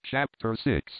Chapter 6.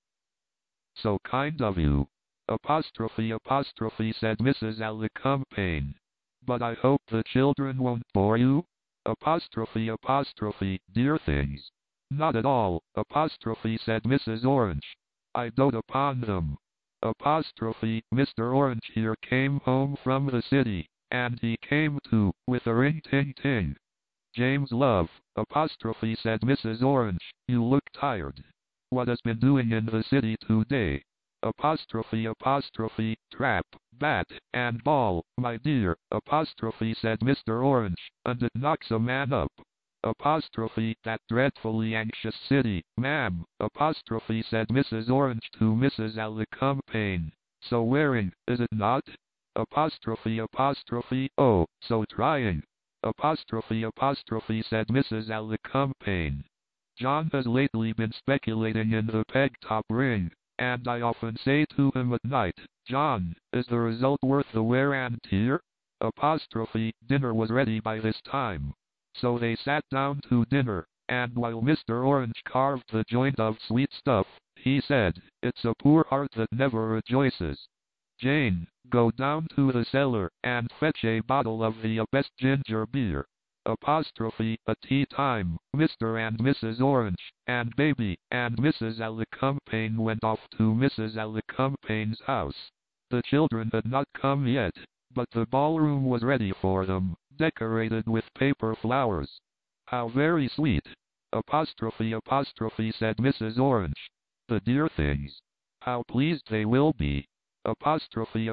So kind of you. Apostrophe, said Mrs. Alicumpaine. But I hope the children won't bore you? Apostrophe, dear things. Not at all, apostrophe, said Mrs. Orange. I dote upon them. Apostrophe, Mr. Orange here came home from the city, and he came too, with a ring-ting-ting. James love, apostrophe, said Mrs. Orange, you look tired. What has been doing in the city today? Apostrophe, trap, bat, and ball, my dear, apostrophe, said Mr. Orange, and it knocks a man up. Apostrophe, that dreadfully anxious city, ma'am, apostrophe, said Mrs. Orange to Mrs. Alicumpaine. So wearing, is it not? Apostrophe, oh, so trying. Apostrophe, said Mrs. Alicumpaine. John has lately been speculating in the peg-top ring, and I often say to him at night, John, is the result worth the wear and tear? Apostrophe, dinner was ready by this time. So they sat down to dinner, and while Mr. Orange carved the joint of sweet stuff, he said, it's a poor heart that never rejoices. Jane, go down to the cellar, and fetch a bottle of the best ginger beer. Apostrophe, at tea time, Mr. and Mrs. Orange, and baby, and Mrs. Alicumpaine went off to Mrs. Alicumpaine's house. The children had not come yet, but the ballroom was ready for them, decorated with paper flowers. How very sweet! Apostrophe, said Mrs. Orange. The dear things! How pleased they will be! Apostrophe,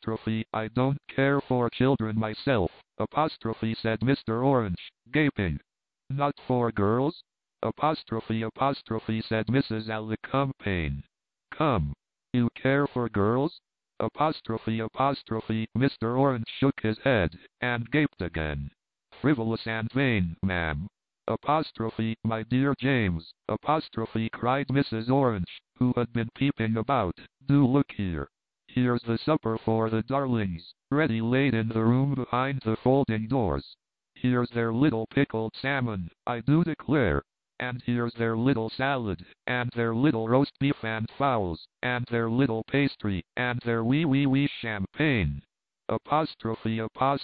I don't care for children myself, apostrophe, said Mr. Orange, gaping. Not for girls? Apostrophe, said Mrs. Alicumpaine. Come, you care for girls? Apostrophe, Mr. Orange shook his head, and gaped again. Frivolous and vain, ma'am. Apostrophe, my dear James, apostrophe, cried Mrs. Orange, who had been peeping about, do look here. Here's the supper for the darlings, ready laid in the room behind the folding doors. Here's their little pickled salmon, I do declare. And here's their little salad, and their little roast beef and fowls, and their little pastry, and their wee champagne. Apostrophe,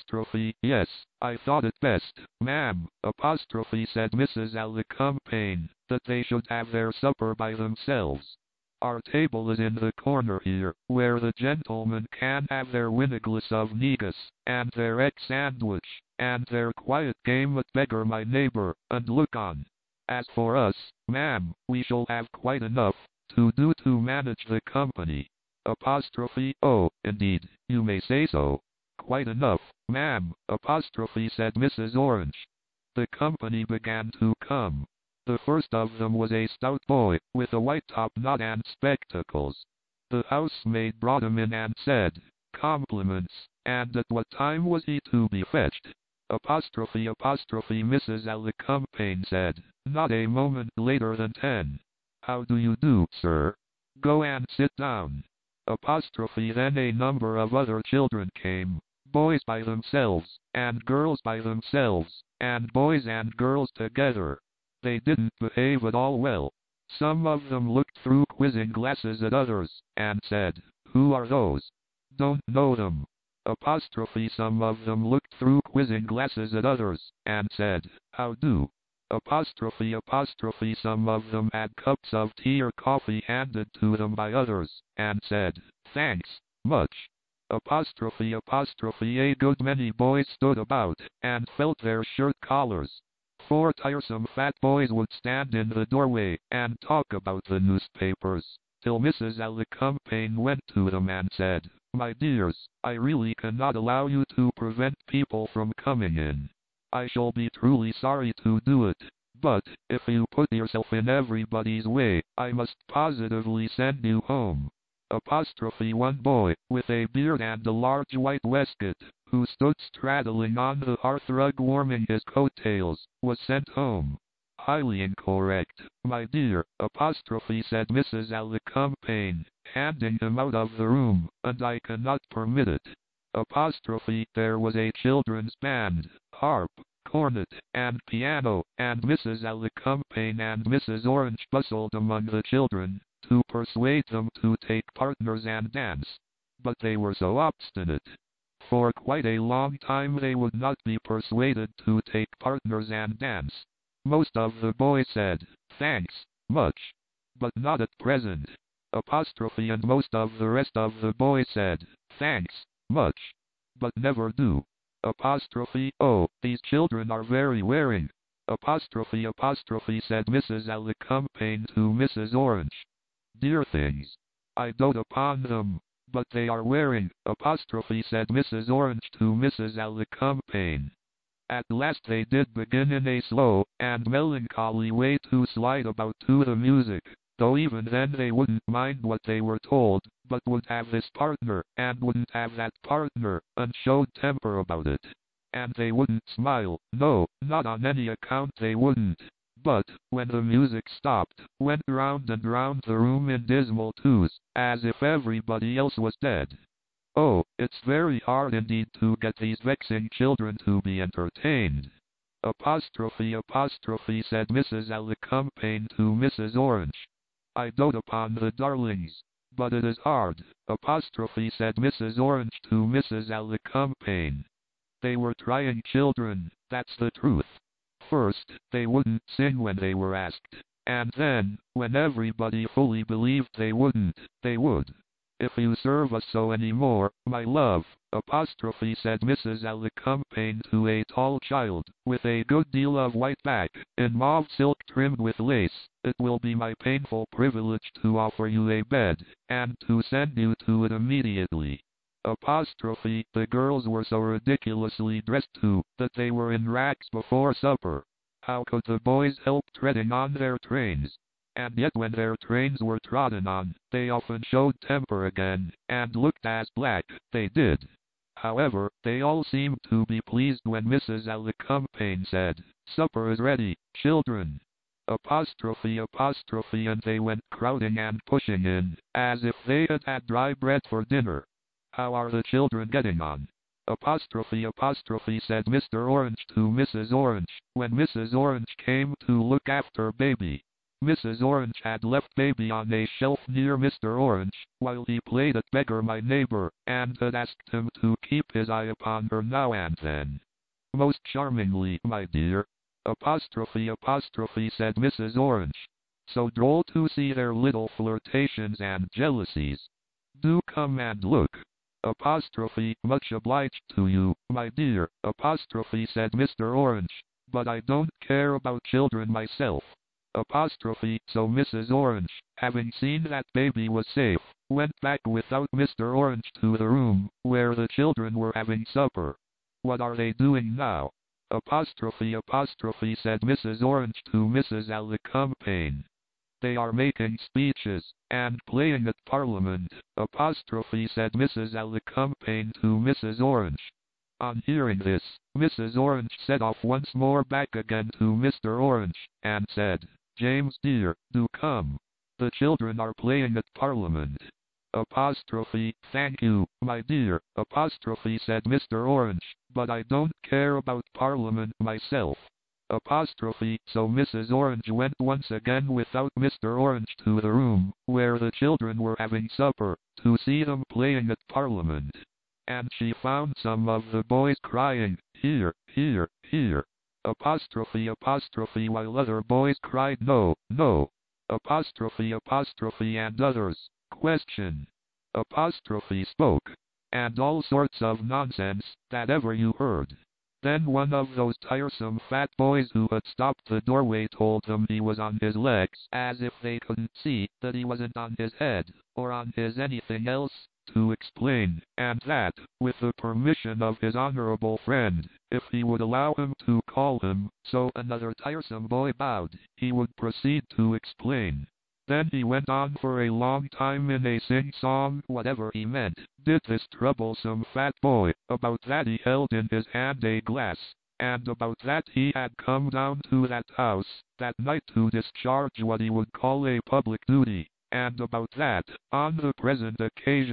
yes, I thought it best, ma'am, apostrophe, said Mrs. Alicumpaine, that they should have their supper by themselves. Our table is in the corner here, where the gentlemen can have their winneglass of negus, and their egg sandwich, and their quiet game at beggar my neighbor, and look on. As for us, ma'am, we shall have quite enough to do to manage the company. Apostrophe, oh, indeed, you may say so. Quite enough, ma'am, apostrophe, said Mrs. Orange. The company began to come. The first of them was a stout boy, with a white top-knot and spectacles. The housemaid brought him in and said, compliments, and at what time was he to be fetched? Apostrophe, Mrs. Alicumpaine said, not a moment later than 10. How do you do, sir? Go and sit down. Apostrophe, then a number of other children came, boys by themselves, and girls by themselves, and boys and girls together. They didn't behave at all well. Some of them looked through quizzing glasses at others, and said, who are those? Don't know them. Apostrophe, some of them looked through quizzing glasses at others, and said, how do? Apostrophe, some of them had cups of tea or coffee handed to them by others, and said, thanks, much. Apostrophe, a good many boys stood about, and felt their shirt collars. 4 tiresome fat boys would stand in the doorway, and talk about the newspapers, till Mrs. Alicumpaine went to them and said, my dears, I really cannot allow you to prevent people from coming in. I shall be truly sorry to do it, but, if you put yourself in everybody's way, I must positively send you home. Apostrophe, one boy, with a beard and a large white waistcoat, who stood straddling on the hearthrug warming his coat-tails, was sent home. Highly incorrect, my dear, apostrophe, said Mrs. Alicumpaine, handing him out of the room, and I cannot permit it. Apostrophe, there was a children's band, harp, cornet, and piano, and Mrs. Alicumpaine and Mrs. Orange bustled among the children, to persuade them to take partners and dance. But they were so obstinate. For quite a long time they would not be persuaded to take partners and dance. Most of the boys said, "Thanks, much, but not at present." And most of the rest of the boys said, "Thanks, much, but never do." Oh, these children are very wearing. Said Mrs. Alicumpaine to Mrs. Orange. "Dear things, I dote upon them, but they are wearing," said Mrs. Orange to Mrs. Alicumpaine. At last they did begin in a slow and melancholy way to slide about to the music, though even then they wouldn't mind what they were told, but would have this partner, and wouldn't have that partner, and showed temper about it. And they wouldn't smile, no, not on any account they wouldn't. But, when the music stopped, went round and round the room in dismal twos, as if everybody else was dead. Oh, it's very hard indeed to get these vexing children to be entertained. Said Mrs. Alicumpaine to Mrs. Orange. "I dote upon the darlings, but it is hard," said Mrs. Orange to Mrs. Alicumpaine. They were trying children, that's the truth. First, they wouldn't sing when they were asked, and then, when everybody fully believed they wouldn't, they would. "If you serve us so any more, my love," said Mrs. Alicumpaine to a tall child, with a good deal of white back, in mauve silk trimmed with lace, "it will be my painful privilege to offer you a bed, and to send you to it immediately." The girls were so ridiculously dressed too, that they were in rags before supper. How could the boys help treading on their trains? And yet when their trains were trodden on, they often showed temper again, and looked as black, they did. However, they all seemed to be pleased when Mrs. Alicumpaine said, "Supper is ready, children." And they went crowding and pushing in, as if they had had dry bread for dinner. "How are the children getting on?" Said Mr. Orange to Mrs. Orange, when Mrs. Orange came to look after baby. Mrs. Orange had left baby on a shelf near Mr. Orange, while he played at beggar my neighbor, and had asked him to keep his eye upon her now and then. "Most charmingly, my dear." Said Mrs. Orange. "So droll to see their little flirtations and jealousies. Do come and look." "Much obliged to you, my dear," said Mr. Orange, "but I don't care about children myself." So Mrs. Orange, having seen that baby was safe, went back without Mr. Orange to the room where the children were having supper. "What are they doing now?" Said Mrs. Orange to Mrs. Alicumpaine. "They are making speeches, and playing at Parliament," said Mrs. Alicumpaine to Mrs. Orange. On hearing this, Mrs. Orange set off once more back again to Mr. Orange, and said, "James dear, do come. The children are playing at Parliament." "Thank you, my dear," said Mr. Orange, "but I don't care about Parliament myself." So Mrs. Orange went once again without Mr. Orange to the room where the children were having supper, to see them playing at Parliament. And she found some of the boys crying, "Here, here, here," while other boys cried, "No, no," and others, "Question," spoke, and all sorts of nonsense that ever you heard. Then one of those tiresome fat boys who had stopped the doorway told them he was on his legs, as if they couldn't see that he wasn't on his head, or on his anything else, to explain, and that, with the permission of his honorable friend, if he would allow him to call him, so another tiresome boy bowed, he would proceed to explain. Then he went on for a long time in a sing-song whatever he meant, did this troublesome fat boy, about that he held in his hand a glass, and about that he had come down to that house that night to discharge what he would call a public duty, and about that, on the present occasion,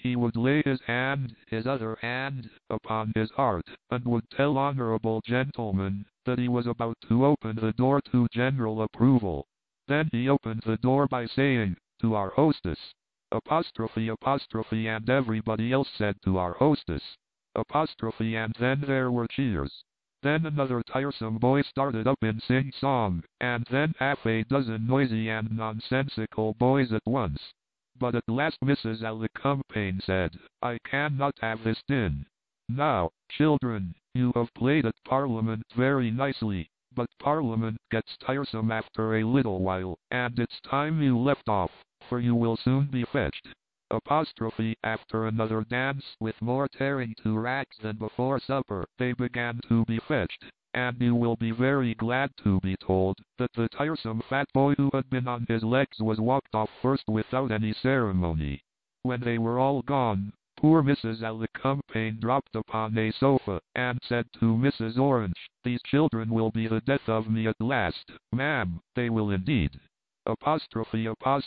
he would lay his hand, his other hand, upon his heart, and would tell honorable gentlemen that he was about to open the door to general approval. Then he opened the door by saying, to our hostess, apostrophe, and everybody else said to our hostess, apostrophe, and then there were cheers. Then another tiresome boy started up in sing-song, and then half a dozen noisy and nonsensical boys at once. But at last Mrs. Alicumpaine said, I cannot have this din. Now, children, you have played at Parliament very nicely, but Parliament gets tiresome after a little while, and it's time you left off, for you will soon be fetched. Apostrophe, after another dance with more tearing to rags than before supper, they began to be fetched, and you will be very glad to be told that the tiresome fat boy who had been on his legs was walked off first without any ceremony. When they were all gone, poor Mrs. Alicumpaine dropped upon a sofa, and said to Mrs. Orange, these children will be the death of me at last, ma'am, they will indeed. Apostrophe,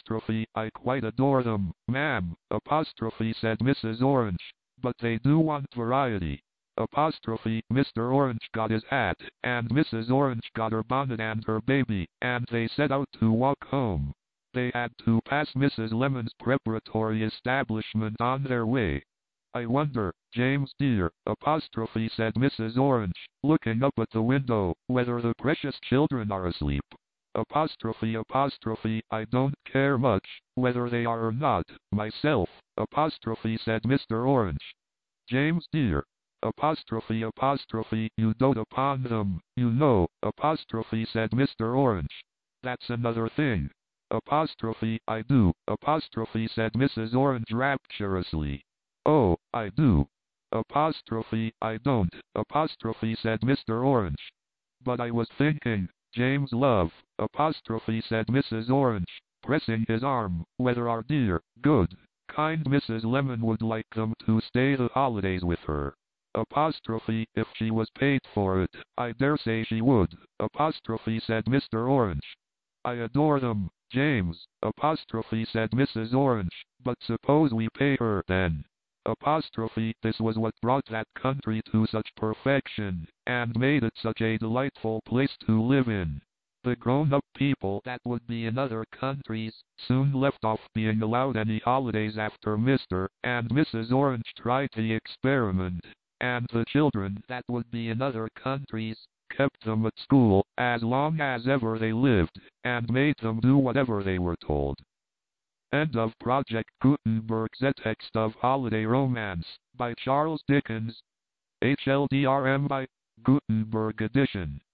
I quite adore them, ma'am, apostrophe, said Mrs. Orange, but they do want variety. Apostrophe, Mr. Orange got his hat, and Mrs. Orange got her bonnet and her baby, and they set out to walk home. They had to pass Mrs. Lemon's preparatory establishment on their way. I wonder, James dear, apostrophe, said Mrs. Orange, looking up at the window, whether the precious children are asleep. Apostrophe, I don't care much whether they are or not, myself, apostrophe, said Mr. Orange. James dear, apostrophe, you dote upon them, you know, apostrophe, said Mr. Orange. That's another thing. Apostrophe, I do, apostrophe, said Mrs. Orange rapturously. Oh, I do. Apostrophe, I don't, apostrophe, said Mr. Orange. But I was thinking, James love, apostrophe, said Mrs. Orange, pressing his arm, whether our dear, good, kind Mrs. Lemon would like them to stay the holidays with her. Apostrophe, if she was paid for it, I dare say she would, apostrophe, said Mr. Orange. I adore them, James, apostrophe, said Mrs. Orange, but suppose we pay her then. Apostrophe, this was what brought that country to such perfection, and made it such a delightful place to live in. The grown-up people that would be in other countries soon left off being allowed any holidays after Mr. and Mrs. Orange tried the experiment, and the children that would be in other countries kept them at school as long as ever they lived, and made them do whatever they were told. End of Project Gutenberg. The text of Holiday Romance by Charles Dickens. HLDRM by Gutenberg Edition.